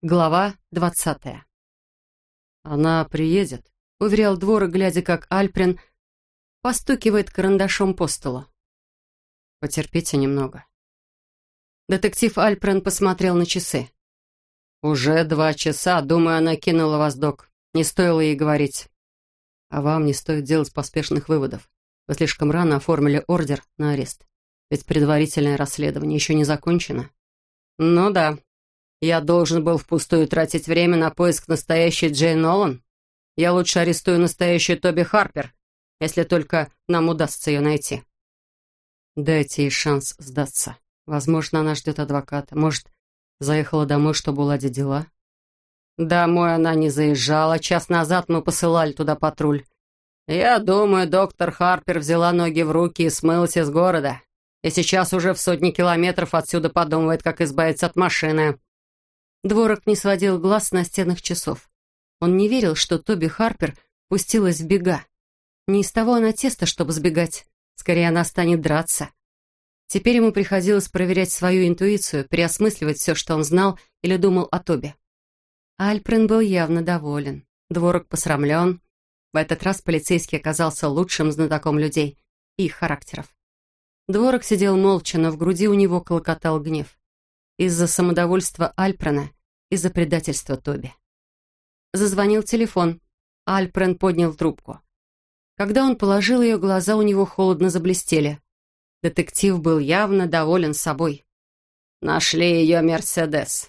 Глава 20. «Она приедет», — уверял Дворок, глядя, как Альприн постукивает карандашом по столу. «Потерпите немного». Детектив Альприн посмотрел на часы. «Уже 2 часа. Думаю, она кинула вас, док. Не стоило ей говорить. А вам не стоит делать поспешных выводов. Вы слишком рано оформили ордер на арест. Ведь предварительное расследование еще не закончено». «Ну да. Я должен был впустую тратить время на поиск настоящей Джейн Нолан. Я лучше арестую настоящую Тоби Харпер, если только нам удастся ее найти». «Дайте ей шанс сдаться. Возможно, она ждет адвоката. Может, заехала домой, чтобы уладить дела?» «Домой она не заезжала. Час назад мы посылали туда патруль. Я думаю, доктор Харпер взяла ноги в руки и смылась из города. И сейчас уже в сотни километров отсюда подумывает, как избавиться от машины». Дворок не сводил глаз с настенных часов. Он не верил, что Тоби Харпер пустилась в бега. Не из того она теста, чтобы сбегать. Скорее, она станет драться. Теперь ему приходилось проверять свою интуицию, переосмысливать все, что он знал или думал о Тоби. Альприн был явно доволен. Дворок посрамлен. В этот раз полицейский оказался лучшим знатоком людей и их характеров. Дворок сидел молча, но в груди у него клокотал гнев. Из-за самодовольства Альпрена, из-за предательства Тоби. Зазвонил телефон. Альпрен поднял трубку. Когда он положил ее, глаза у него холодно заблестели. Детектив был явно доволен собой. «Нашли ее Мерседес».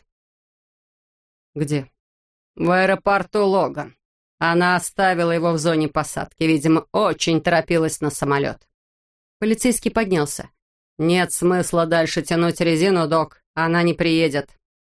«Где?» «В аэропорту Логан. Она оставила его в зоне посадки. Видимо, очень торопилась на самолет». Полицейский поднялся. «Нет смысла дальше тянуть резину, док. Она не приедет».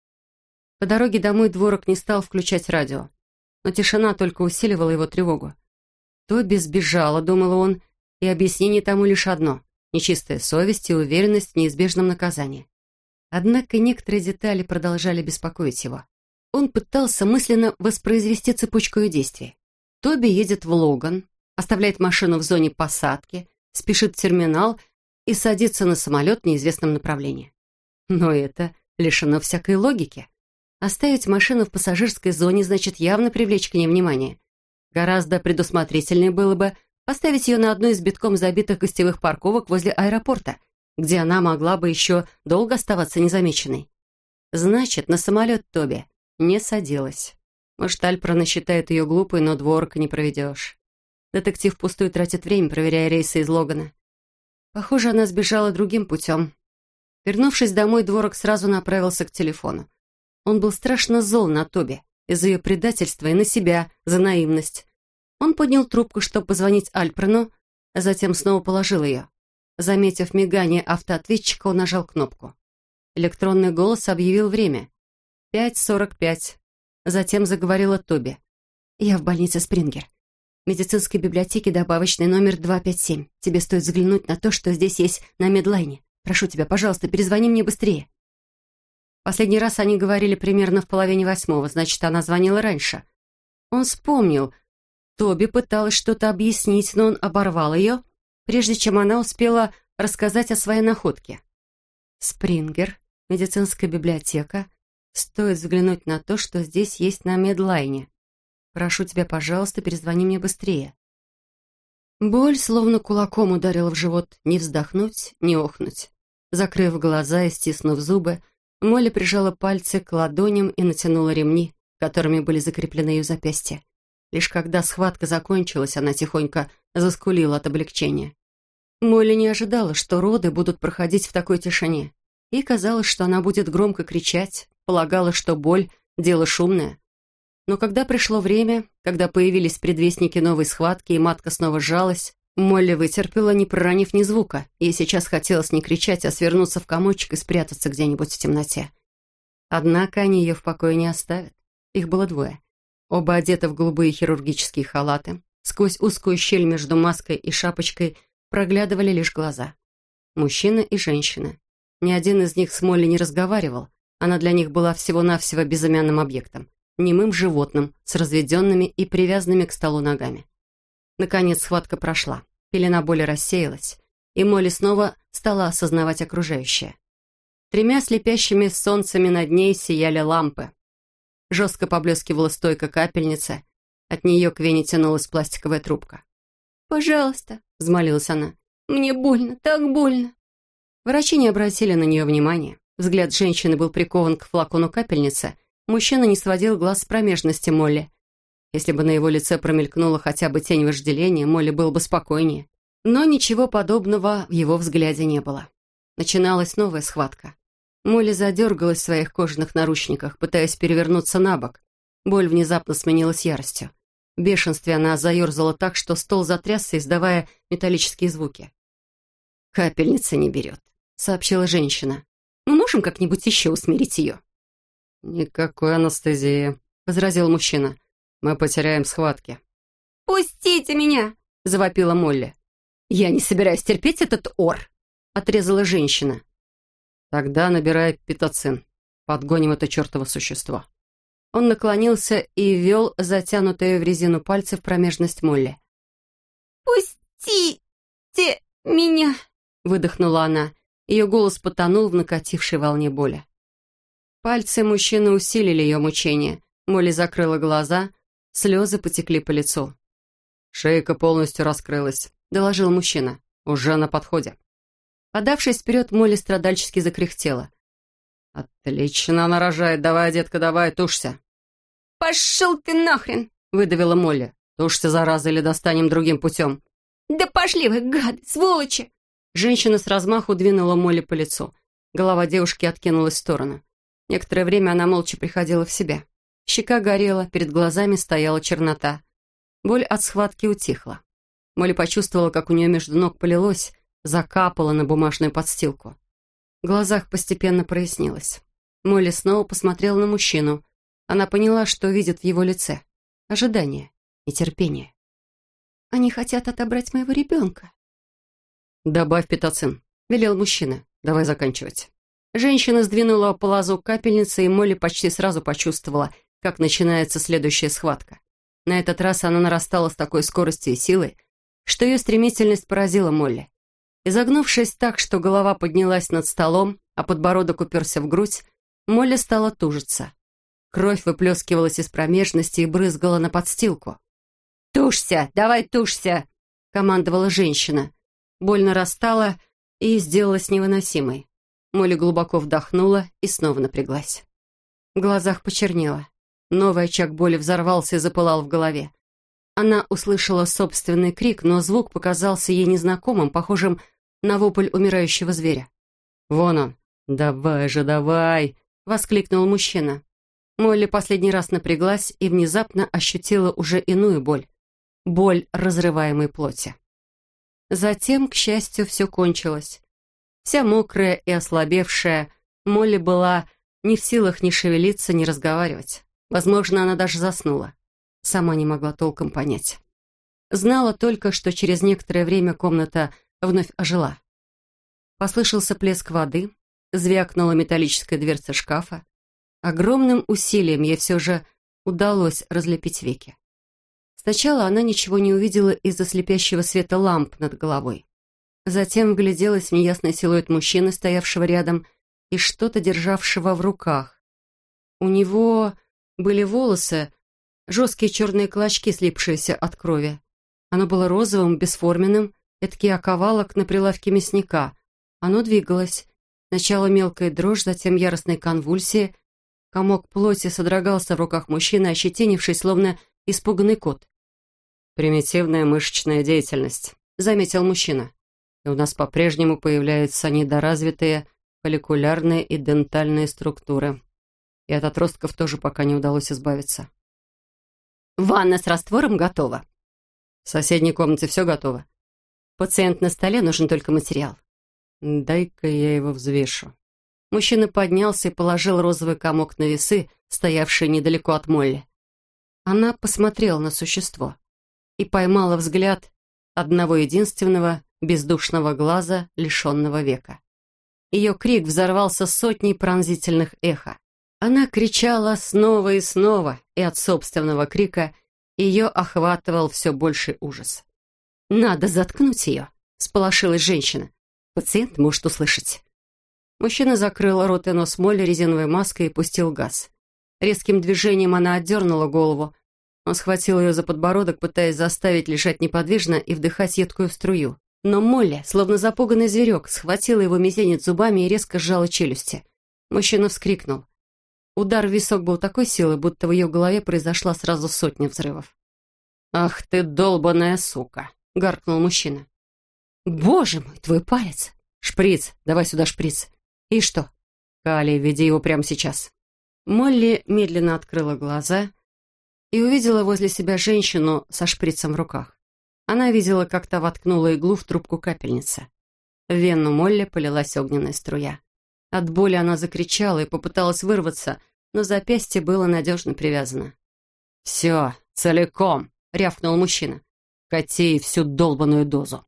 По дороге домой Дворок не стал включать радио. Но тишина только усиливала его тревогу. Тоби сбежала, думал он, и объяснение тому лишь одно — нечистая совесть и уверенность в неизбежном наказании. Однако некоторые детали продолжали беспокоить его. Он пытался мысленно воспроизвести цепочку ее действий. Тоби едет в Логан, оставляет машину в зоне посадки, спешит в терминал и садится на самолет в неизвестном направлении. Но это лишено всякой логики. Оставить машину в пассажирской зоне значит явно привлечь к ней внимание. Гораздо предусмотрительнее было бы поставить ее на одну из битком забитых гостевых парковок возле аэропорта, где она могла бы еще долго оставаться незамеченной. Значит, на самолет Тоби не садилась. Может, Альпрен считает ее глупой, но Дворка не проведешь. Детектив впустую тратит время, проверяя рейсы из Логана. Похоже, она сбежала другим путем. Вернувшись домой, Дворок сразу направился к телефону. Он был страшно зол на Тоби из-за ее предательства и на себя за наивность. Он поднял трубку, чтобы позвонить Альпрену, а затем снова положил ее. Заметив мигание автоответчика, он нажал кнопку. Электронный голос объявил время. 5:45. Затем заговорила Тоби. «Я в больнице Спрингер. В медицинской библиотеке добавочный номер 257. Тебе стоит взглянуть на то, что здесь есть на медлайне. Прошу тебя, пожалуйста, перезвони мне быстрее». Последний раз они говорили примерно в 7:30, значит, она звонила раньше. Он вспомнил. Тоби пыталась что-то объяснить, но он оборвал ее, прежде чем она успела рассказать о своей находке. «Спрингер, медицинская библиотека. Стоит взглянуть на то, что здесь есть на медлайне. Прошу тебя, пожалуйста, перезвони мне быстрее». Боль словно кулаком ударила в живот. Не вздохнуть, не охнуть. Закрыв глаза и стиснув зубы, Молли прижала пальцы к ладоням и натянула ремни, которыми были закреплены ее запястья. Лишь когда схватка закончилась, она тихонько заскулила от облегчения. Молли не ожидала, что роды будут проходить в такой тишине. Ей казалось, что она будет громко кричать, полагала, что боль — дело шумное. Но когда пришло время, когда появились предвестники новой схватки и матка снова сжалась, Молли вытерпела, не проронив ни звука. Ей сейчас хотелось не кричать, а свернуться в комочек и спрятаться где-нибудь в темноте. Однако они ее в покое не оставят. Их было 2. Оба одеты в голубые хирургические халаты. Сквозь узкую щель между маской и шапочкой проглядывали лишь глаза. Мужчина и женщина. Ни один из них с Молли не разговаривал. Она для них была всего-навсего безымянным объектом, немым животным с разведенными и привязанными к столу ногами. Наконец схватка прошла, пелена боли рассеялась, и Молли снова стала осознавать окружающее. 3 слепящими солнцами над ней сияли лампы. Жестко поблескивала стойка капельницы. От нее к вене тянулась пластиковая трубка. «Пожалуйста», — взмолилась она. «Мне больно, так больно». Врачи не обратили на нее внимания. Взгляд женщины был прикован к флакону капельницы. Мужчина не сводил глаз с промежности Молли. Если бы на его лице промелькнула хотя бы тень вожделения, Молли был бы спокойнее. Но ничего подобного в его взгляде не было. Начиналась новая схватка. Молли задергалась в своих кожаных наручниках, пытаясь перевернуться на бок. Боль внезапно сменилась яростью. В бешенстве она заерзала так, что стол затрясся, издавая металлические звуки. «Капельница не берет», — сообщила женщина. «Мы можем как-нибудь еще усмирить ее?» «Никакой анестезии», — возразил мужчина. «Мы потеряем схватки». «Пустите меня!» — завопила Молли. «Я не собираюсь терпеть этот ор», — отрезала женщина. «Тогда набирай питоцин. Подгоним это чертово существо». Он наклонился и ввел затянутые в резину пальцы в промежность Молли. «Пустите меня!» — выдохнула она. Ее голос потонул в накатившей волне боли. Пальцы мужчины усилили ее мучение. Молли закрыла глаза, слезы потекли по лицу. «Шейка полностью раскрылась», — доложил мужчина. «Уже на подходе». Подавшись вперед, Молли страдальчески закряхтела. «Отлично она рожает. Давай, детка, давай, тушься». «Пошел ты нахрен!» — выдавила Молли. «Тушься, зараза, или достанем другим путем». «Да пошли вы, гады, сволочи!» Женщина с размаху двинула Молли по лицу. Голова девушки откинулась в сторону. Некоторое время она молча приходила в себя. Щека горела, перед глазами стояла чернота. Боль от схватки утихла. Молли почувствовала, как у нее между ног полилось, закапало на бумажную подстилку. В глазах постепенно прояснилось. Молли снова посмотрела на мужчину. Она поняла, что видит в его лице. Ожидание, нетерпение. «Они хотят отобрать моего ребенка». «Добавь питоцин», — велел мужчина. «Давай заканчивать». Женщина сдвинула полозок капельницы, и Молли почти сразу почувствовала, как начинается следующая схватка. На этот раз она нарастала с такой скоростью и силой, что ее стремительность поразила Молли. Изогнувшись так, что голова поднялась над столом, а подбородок уперся в грудь, Молли стала тужиться. Кровь выплескивалась из промежности и брызгала на подстилку. «Тушься! Давай тушься!» — командовала женщина. Боль нарастала и сделалась невыносимой. Молли глубоко вдохнула и снова напряглась. В глазах почернело. Новый очаг боли взорвался и запылал в голове. Она услышала собственный крик, но звук показался ей незнакомым, похожим на вопль умирающего зверя. «Вон он! Давай же, давай!» — воскликнул мужчина. Молли последний раз напряглась и внезапно ощутила уже иную боль. Боль разрываемой плоти. Затем, к счастью, все кончилось. Вся мокрая и ослабевшая, Молли была не в силах ни шевелиться, ни разговаривать. Возможно, она даже заснула. Сама не могла толком понять. Знала только, что через некоторое время комната вновь ожила. Послышался плеск воды, звякнула металлическая дверца шкафа. Огромным усилием ей все же удалось разлепить веки. Сначала она ничего не увидела из-за слепящего света ламп над головой. Затем вгляделась в неясный силуэт мужчины, стоявшего рядом, и что-то державшего в руках. У него были волосы, жесткие черные клочки, слипшиеся от крови. Оно было розовым, бесформенным, эдакий оковалок на прилавке мясника. Оно двигалось. Сначала мелкая дрожь, затем яростные конвульсии. Комок плоти содрогался в руках мужчины, ощетинившись, словно испуганный кот. «Примитивная мышечная деятельность», — заметил мужчина. «И у нас по-прежнему появляются недоразвитые фолликулярные и дентальные структуры. И от отростков тоже пока не удалось избавиться». «Ванна с раствором готова». «В соседней комнате все готово». «Пациент на столе, нужен только материал». «Дай-ка я его взвешу». Мужчина поднялся и положил розовый комок на весы, стоявшие недалеко от Молли. Она посмотрела на существо и поймала взгляд одного единственного бездушного глаза, лишенного века. Ее крик взорвался сотней пронзительных эхо. Она кричала снова и снова, и от собственного крика ее охватывал все больший ужас. «Надо заткнуть ее», — сполошилась женщина. «Пациент может услышать». Мужчина закрыл рот и нос Молли резиновой маской и пустил газ. Резким движением она отдернула голову. Он схватил ее за подбородок, пытаясь заставить лежать неподвижно и вдыхать едкую струю. Но Молли, словно запуганный зверек, схватила его мизинец зубами и резко сжала челюсти. Мужчина вскрикнул. Удар в висок был такой силы, будто в ее голове произошла сразу сотня взрывов. «Ах ты, долбаная сука!» — гаркнул мужчина. «Боже мой, твой палец!» «Шприц! Давай сюда шприц!» «И что?» «Калий, веди его прямо сейчас!» Молли медленно открыла глаза и увидела возле себя женщину со шприцем в руках. Она видела, как та воткнула иглу в трубку капельницы. В вену Молли полилась огненная струя. От боли она закричала и попыталась вырваться, но запястье было надежно привязано. «Все, целиком!» — рявкнул мужчина. «Кати всю долбаную дозу!»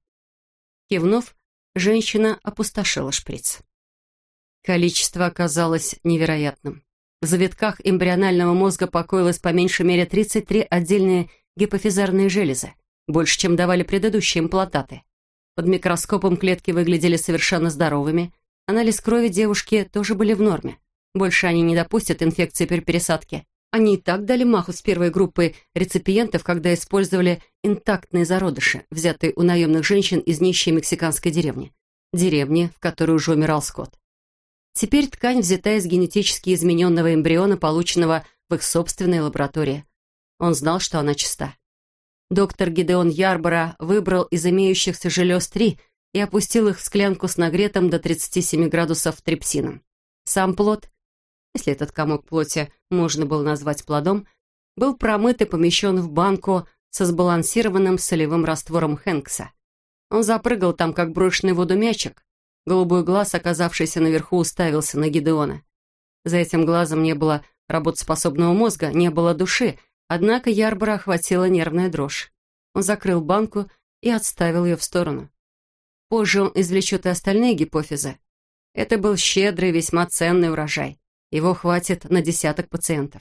Кивнув, женщина опустошила шприц. Количество оказалось невероятным. В завитках эмбрионального мозга покоилось по меньшей мере 33 отдельные гипофизарные железы, больше, чем давали предыдущие имплантаты. Под микроскопом клетки выглядели совершенно здоровыми. Анализ крови девушки тоже были в норме. Больше они не допустят инфекции при пересадке. Они и так дали маху с первой группой реципиентов, когда использовали интактные зародыши, взятые у наемных женщин из нищей мексиканской деревни. Деревни, в которой уже умирал скот. Теперь ткань взята из генетически измененного эмбриона, полученного в их собственной лаборатории. Он знал, что она чиста. Доктор Гидеон Ярбора выбрал из имеющихся желез 3 и опустил их в склянку с нагретым до 37 градусов трипсином. Сам плод, если этот комок плоти можно было назвать плодом, был промыт и помещен в банку со сбалансированным солевым раствором Хэнкса. Он запрыгал там, как брошенный в воду мячик. Голубой глаз, оказавшийся наверху, уставился на Гидеона. За этим глазом не было работоспособного мозга, не было души, однако Ярбора охватила нервная дрожь. Он закрыл банку и отставил ее в сторону. Позже он извлечет и остальные гипофизы. Это был щедрый, весьма ценный урожай. Его хватит на десяток пациентов.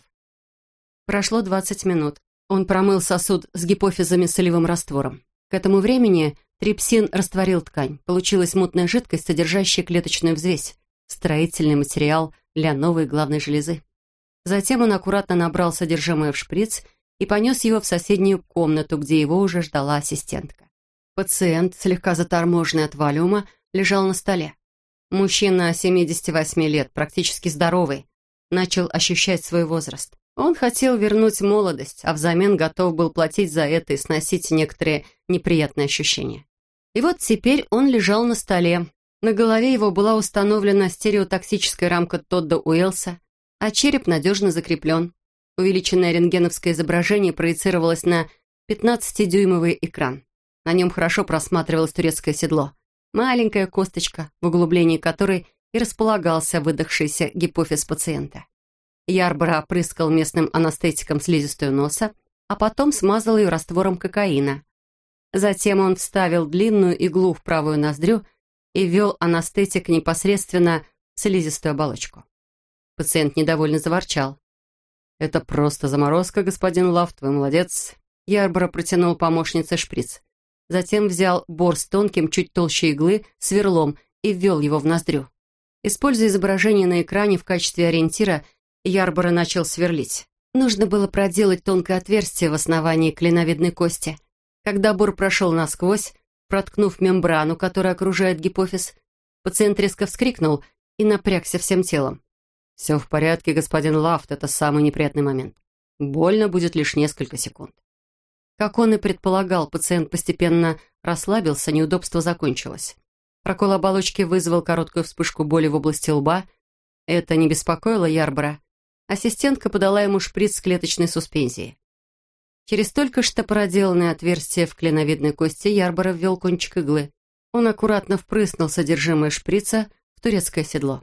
Прошло 20 минут. Он промыл сосуд с гипофизами солевым раствором. К этому времени трипсин растворил ткань. Получилась мутная жидкость, содержащая клеточную взвесь, строительный материал для новой главной железы. Затем он аккуратно набрал содержимое в шприц и понес его в соседнюю комнату, где его уже ждала ассистентка. Пациент, слегка заторможенный от валиума, лежал на столе. Мужчина 78 лет, практически здоровый, начал ощущать свой возраст. Он хотел вернуть молодость, а взамен готов был платить за это и сносить некоторые неприятные ощущения. И вот теперь он лежал на столе. На голове его была установлена стереотоксическая рамка Тодда Уэллса, а череп надежно закреплен. Увеличенное рентгеновское изображение проецировалось на 15-дюймовый экран. На нем хорошо просматривалось турецкое седло. Маленькая косточка, в углублении которой и располагался выдохшийся гипофиз пациента. Ярбора опрыскал местным анестетиком слизистую носа, а потом смазал ее раствором кокаина. Затем он вставил длинную иглу в правую ноздрю и ввел анестетик непосредственно в слизистую оболочку. Пациент недовольно заворчал. «Это просто заморозка, господин Лафт, вы молодец». Ярбора протянул помощнице шприц. Затем взял бор с тонким, чуть толще иглы, сверлом и ввел его в ноздрю. Используя изображение на экране в качестве ориентира, Ярбора начал сверлить. Нужно было проделать тонкое отверстие в основании клиновидной кости. Когда бор прошел насквозь, проткнув мембрану, которая окружает гипофиз, пациент резко вскрикнул и напрягся всем телом. «Все в порядке, господин Лафт, это самый неприятный момент. Больно будет лишь несколько секунд». Как он и предполагал, пациент постепенно расслабился, неудобство закончилось. Прокол оболочки вызвал короткую вспышку боли в области лба. Это не беспокоило Ярбора. Ассистентка подала ему шприц с клеточной суспензией. Через только что проделанное отверстие в клиновидной кости Ярбора ввел кончик иглы. Он аккуратно впрыснул содержимое шприца в турецкое седло.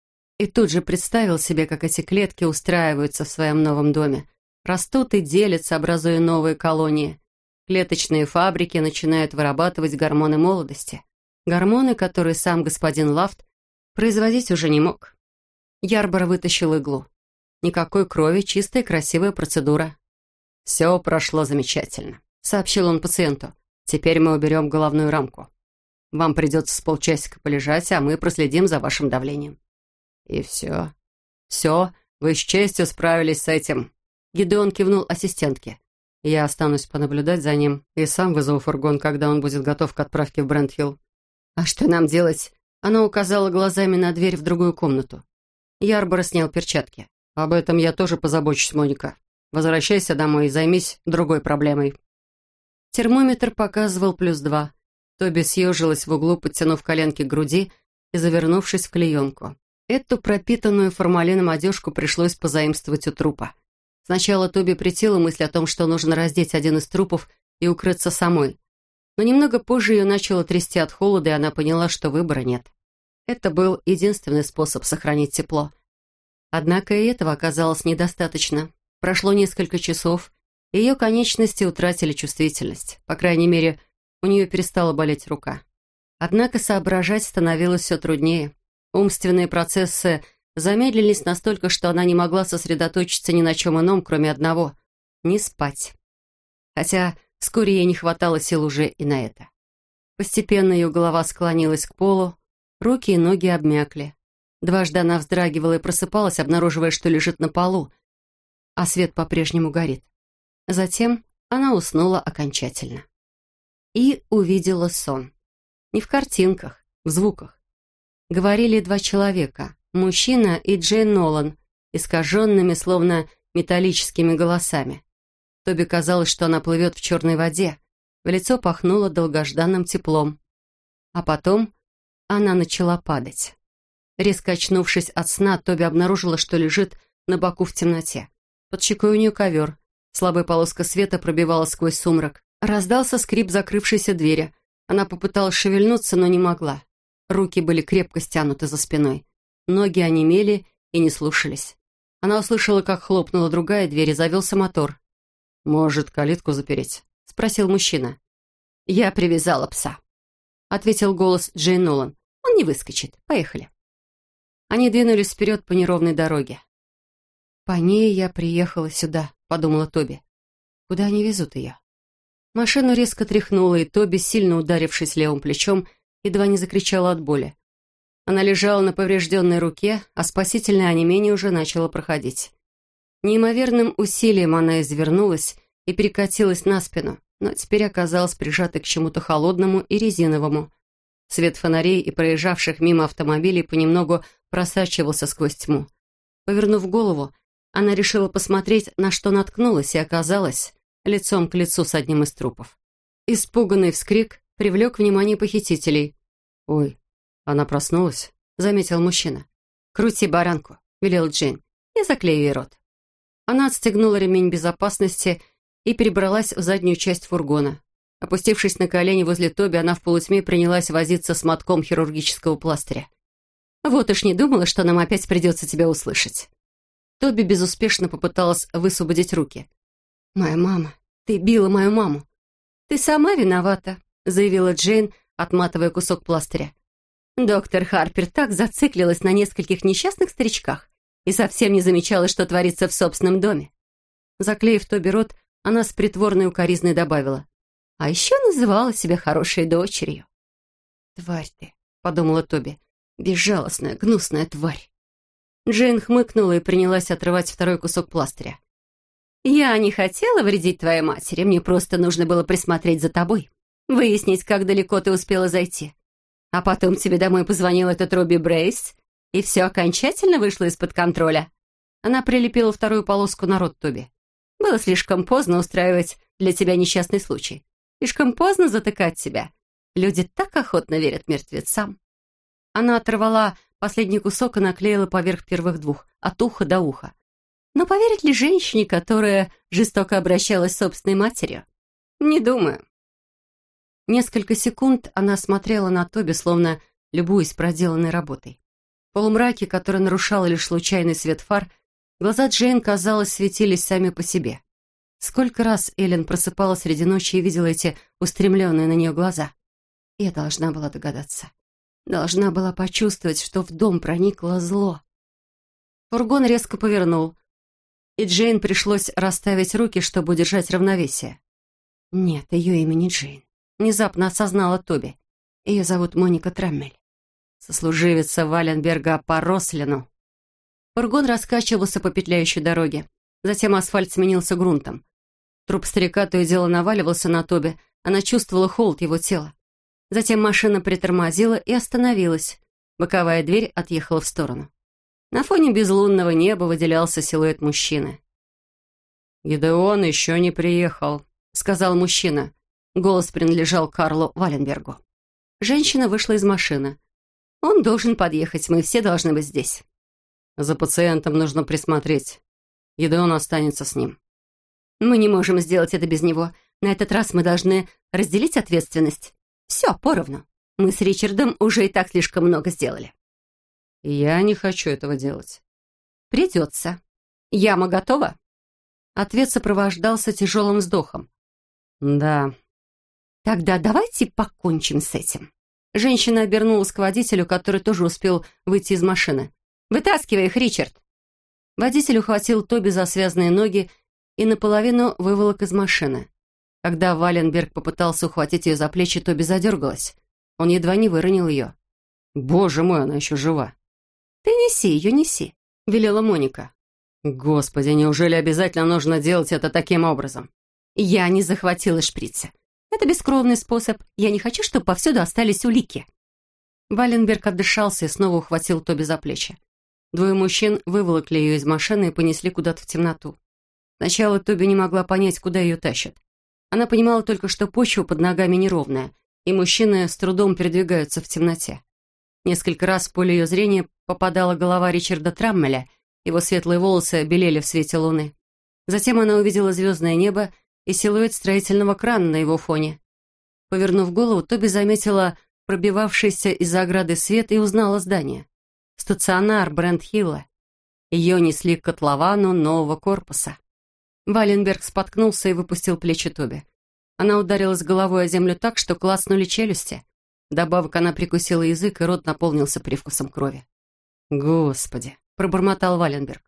И тут же представил себе, как эти клетки устраиваются в своем новом доме. Растут и делятся, образуя новые колонии. Клеточные фабрики начинают вырабатывать гормоны молодости. Гормоны, которые сам господин Лафт производить уже не мог. Ярбора вытащил иглу. Никакой крови, чистая красивая процедура. «Все прошло замечательно», — сообщил он пациенту. «Теперь мы уберем головную рамку. Вам придется с полчасика полежать, а мы проследим за вашим давлением». «И все. Все. Вы с честью справились с этим». Гидеон кивнул ассистентке. «Я останусь понаблюдать за ним и сам вызову фургон, когда он будет готов к отправке в Брент-Хилл». «А что нам делать?» Она указала глазами на дверь в другую комнату. Ярборо снял перчатки. «Об этом я тоже позабочусь, Моника. Возвращайся домой и займись другой проблемой». Термометр показывал +2. Тоби съежилась в углу, подтянув коленки к груди и завернувшись в клеенку. Эту пропитанную формалином одежку пришлось позаимствовать у трупа. Сначала Тоби претила мысль о том, что нужно раздеть один из трупов и укрыться самой. Но немного позже ее начало трясти от холода, и она поняла, что выбора нет. Это был единственный способ сохранить тепло. Однако и этого оказалось недостаточно. Прошло несколько часов, и ее конечности утратили чувствительность. По крайней мере, у нее перестала болеть рука. Однако соображать становилось все труднее. Умственные процессы замедлились настолько, что она не могла сосредоточиться ни на чем ином, кроме одного — не спать. Хотя вскоре ей не хватало сил уже и на это. Постепенно ее голова склонилась к полу, руки и ноги обмякли. Дважды она вздрагивала и просыпалась, обнаруживая, что лежит на полу, а свет по-прежнему горит. Затем она уснула окончательно. И увидела сон. Не в картинках, в звуках. Говорили два человека, мужчина и Джейн Нолан, искаженными, словно металлическими голосами. Тоби казалось, что она плывет в черной воде. В лицо пахнуло долгожданным теплом. А потом она начала падать. Резко очнувшись от сна, Тоби обнаружила, что лежит на боку в темноте. Под щекой у нее ковер. Слабая полоска света пробивалась сквозь сумрак. Раздался скрип закрывшейся двери. Она попыталась шевельнуться, но не могла. Руки были крепко стянуты за спиной. Ноги онемели и не слушались. Она услышала, как хлопнула другая дверь и завелся мотор. «Может, калитку запереть?» — спросил мужчина. «Я привязала пса», — ответил голос Джейн Нолан. «Он не выскочит. Поехали». Они двинулись вперед по неровной дороге. «По ней я приехала сюда», — подумала Тоби. «Куда они везут ее?» Машину резко тряхнуло, и Тоби, сильно ударившись левым плечом, едва не закричала от боли. Она лежала на поврежденной руке, а спасительное онемение уже начало проходить. Неимоверным усилием она извернулась и перекатилась на спину, но теперь оказалась прижатой к чему-то холодному и резиновому. Свет фонарей и проезжавших мимо автомобилей понемногу просачивался сквозь тьму. Повернув голову, она решила посмотреть, на что наткнулась, и оказалась лицом к лицу с одним из трупов. Испуганный вскрик привлек внимание похитителей. «Ой, она проснулась», — заметил мужчина. «Крути баранку», — велел Джейн. «Я заклею ей рот». Она отстегнула ремень безопасности и перебралась в заднюю часть фургона. Опустившись на колени возле Тоби, она в полутьме принялась возиться с мотком хирургического пластыря. «Вот уж не думала, что нам опять придется тебя услышать». Тоби безуспешно попыталась высвободить руки. «Моя мама, ты била мою маму». «Ты сама виновата», — заявила Джейн, отматывая кусок пластыря. «Доктор Харпер так зациклилась на нескольких несчастных старичках и совсем не замечала, что творится в собственном доме». Заклеив Тоби рот, она с притворной укоризной добавила. «А еще называла себя хорошей дочерью». «Тварь ты», — подумала Тоби, — «безжалостная, гнусная тварь». Джейн хмыкнула и принялась отрывать второй кусок пластыря. «Я не хотела вредить твоей матери, мне просто нужно было присмотреть за тобой, выяснить, как далеко ты успела зайти. А потом тебе домой позвонил этот Робби Брейс, и все окончательно вышло из-под контроля». Она прилепила вторую полоску на рот Тоби. «Было слишком поздно устраивать для тебя несчастный случай. Слишком поздно затыкать себя. Люди так охотно верят мертвецам». Она оторвала последний кусок и наклеила поверх первых двух, от уха до уха. Но поверить ли женщине, которая жестоко обращалась с собственной матерью? Не думаю. Несколько секунд она смотрела на Тоби, словно любуясь проделанной работой. В полумраке, который нарушал лишь случайный свет фар, глаза Джейн, казалось, светились сами по себе. Сколько раз Эллен просыпалась среди ночи и видела эти устремленные на нее глаза. Я должна была догадаться. Должна была почувствовать, что в дом проникло зло. Фургон резко повернул, и Джейн пришлось расставить руки, чтобы удержать равновесие. Нет, ее имя не Джейн. Внезапно осознала Тоби. Ее зовут Моника Траммель. Сослуживица Валенберга по Рослину. Фургон раскачивался по петляющей дороге. Затем асфальт сменился грунтом. Труп старика то и дело наваливался на Тоби. Она чувствовала холод его тела. Затем машина притормозила и остановилась. Боковая дверь отъехала в сторону. На фоне безлунного неба выделялся силуэт мужчины. «Гидеон еще не приехал», — сказал мужчина. Голос принадлежал Карлу Валенбергу. Женщина вышла из машины. «Он должен подъехать, мы все должны быть здесь». «За пациентом нужно присмотреть. Гидеон останется с ним». «Мы не можем сделать это без него. На этот раз мы должны разделить ответственность. Все, поровну. Мы с Ричардом уже и так слишком много сделали». «Я не хочу этого делать». «Придется. Яма готова?» Ответ сопровождался тяжелым вздохом. «Да». «Тогда давайте покончим с этим». Женщина обернулась к водителю, который тоже успел выйти из машины. «Вытаскивай их, Ричард!» Водитель ухватил Тоби за связанные ноги и наполовину выволок из машины. Когда Валенберг попытался ухватить ее за плечи, Тоби задергалась. Он едва не выронил ее. «Боже мой, она еще жива!» «Ты неси ее, неси», — велела Моника. «Господи, неужели обязательно нужно делать это таким образом?» «Я не захватила шприца. Это бескровный способ. Я не хочу, чтобы повсюду остались улики». Валенберг отдышался и снова ухватил Тоби за плечи. Двое мужчин выволокли ее из машины и понесли куда-то в темноту. Сначала Тоби не могла понять, куда ее тащат. Она понимала только, что почва под ногами неровная, и мужчины с трудом передвигаются в темноте. Несколько раз в поле ее зрения попадала голова Ричарда Траммеля, его светлые волосы белели в свете луны. Затем она увидела звездное небо и силуэт строительного крана на его фоне. Повернув голову, Тоби заметила пробивавшийся из-за ограды свет и узнала здание. Стационар Брент-Хилла. Ее несли к котловану нового корпуса. Валенберг споткнулся и выпустил плечи Тоби. Она ударилась головой о землю так, что клацнули челюсти. Вдобавок она прикусила язык, и рот наполнился привкусом крови. «Господи!» — пробормотал Валенберг.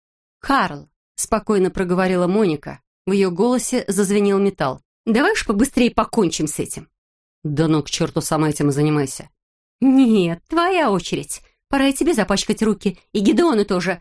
«Карл!» — спокойно проговорила Моника. В ее голосе зазвенел металл. «Давай уж побыстрее покончим с этим». «Да ну, к черту, сама этим занимайся». «Нет, твоя очередь. Пора и тебе запачкать руки, и Гидеону тоже.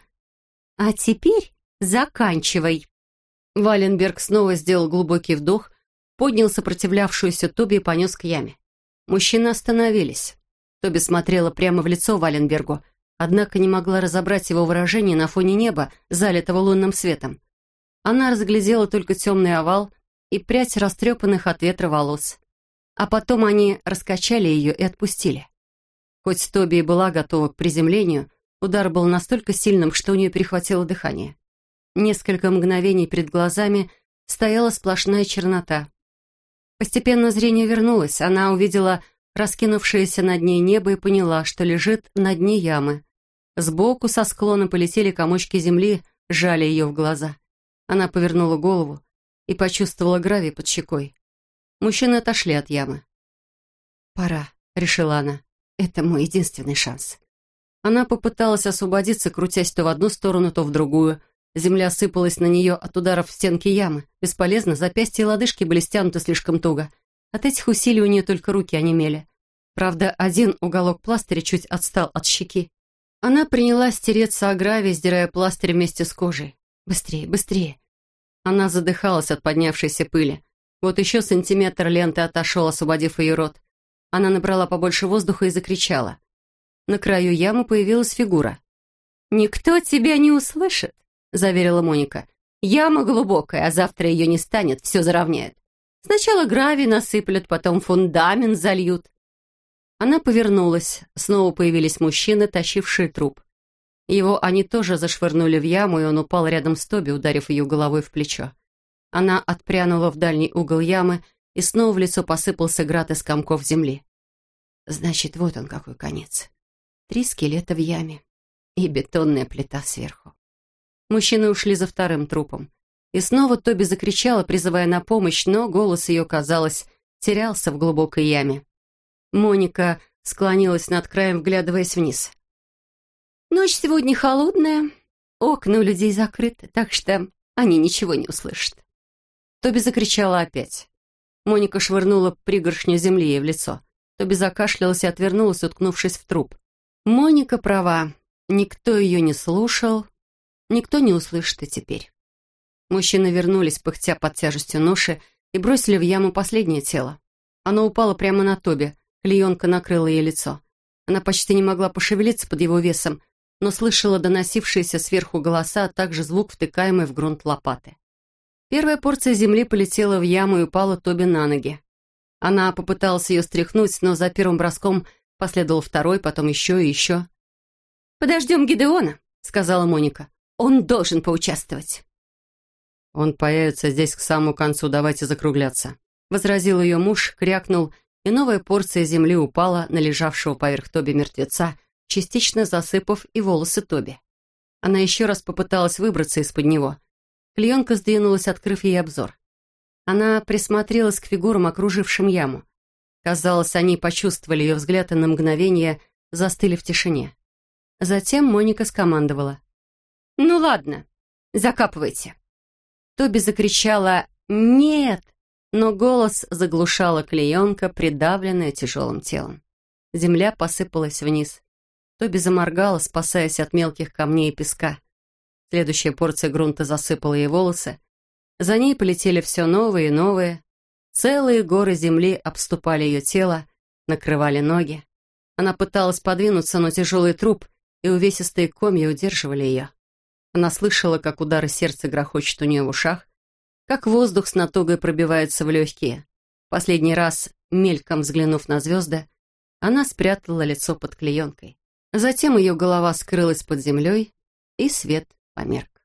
А теперь заканчивай». Валенберг снова сделал глубокий вдох, поднял сопротивлявшуюся Тоби и понес к яме. Мужчины остановились. Тоби смотрела прямо в лицо Валенбергу, однако не могла разобрать его выражение на фоне неба, залитого лунным светом. Она разглядела только темный овал и прядь растрепанных от ветра волос. А потом они раскачали ее и отпустили. Хоть Тоби и была готова к приземлению, удар был настолько сильным, что у нее перехватило дыхание. Несколько мгновений перед глазами стояла сплошная чернота. Постепенно зрение вернулось, она увидела раскинувшееся над ней небо и поняла, что лежит на дне ямы. Сбоку со склона полетели комочки земли, сжали ее в глаза. Она повернула голову и почувствовала гравий под щекой. Мужчины отошли от ямы. «Пора», — решила она. «Это мой единственный шанс». Она попыталась освободиться, крутясь то в одну сторону, то в другую. Земля сыпалась на нее от ударов в стенки ямы. Бесполезно, запястья и лодыжки были стянуты слишком туго. От этих усилий у нее только руки онемели. Правда, один уголок пластыря чуть отстал от щеки. Она принялась тереться о гравий, сдирая пластырь вместе с кожей. «Быстрее, быстрее!» Она задыхалась от поднявшейся пыли. Вот еще сантиметр ленты отошел, освободив ее рот. Она набрала побольше воздуха и закричала. На краю ямы появилась фигура. «Никто тебя не услышит», — заверила Моника. «Яма глубокая, а завтра ее не станет, все заровняют. Сначала гравий насыплют, потом фундамент зальют». Она повернулась. Снова появились мужчины, тащившие труп. Его они тоже зашвырнули в яму, и он упал рядом с Тоби, ударив ее головой в плечо. Она отпрянула в дальний угол ямы, и снова в лицо посыпался град из комков земли. Значит, вот он какой конец. 3 скелета в яме и бетонная плита сверху. Мужчины ушли за вторым трупом. И снова Тоби закричала, призывая на помощь, но голос ее, казалось, терялся в глубокой яме. Моника склонилась над краем, вглядываясь вниз. «Ночь сегодня холодная, окна у людей закрыты, так что они ничего не услышат». Тоби закричала опять. Моника швырнула пригоршню земли ей в лицо. Тоби закашлялась и отвернулась, уткнувшись в труп. Моника права. Никто ее не слушал, никто не услышит и теперь. Мужчины вернулись, пыхтя под тяжестью ноши, и бросили в яму последнее тело. Оно упало прямо на Тоби, клеенка накрыла ей лицо. Она почти не могла пошевелиться под его весом, но слышала доносившиеся сверху голоса, а также звук, втыкаемый в грунт лопаты. Первая порция земли полетела в яму и упала Тоби на ноги. Она попыталась ее стряхнуть, но за первым броском последовал второй, потом еще и еще. «Подождем Гидеона», — сказала Моника. «Он должен поучаствовать». «Он появится здесь к самому концу, давайте закругляться», — возразил ее муж, крякнул, и новая порция земли упала на лежавшего поверх Тоби мертвеца, частично засыпав и волосы Тоби. Она еще раз попыталась выбраться из-под него. Клеенка сдвинулась, открыв ей обзор. Она присмотрелась к фигурам, окружившим яму. Казалось, они почувствовали ее взгляд и на мгновение застыли в тишине. Затем Моника скомандовала: «Ну ладно, закапывайте». Тоби закричала «Нет!», но голос заглушала клеенка, придавленная тяжелым телом. Земля посыпалась вниз. Тоби заморгала, спасаясь от мелких камней и песка. Следующая порция грунта засыпала ей волосы. За ней полетели все новые и новые. Целые горы земли обступали ее тело, накрывали ноги. Она пыталась подвинуться, но тяжелый труп и увесистые комья удерживали ее. Она слышала, как удары сердца грохочут у нее в ушах, как воздух с натугой пробивается в легкие. Последний раз, мельком взглянув на звезды, она спрятала лицо под клеенкой. Затем ее голова скрылась под землей, и свет померк.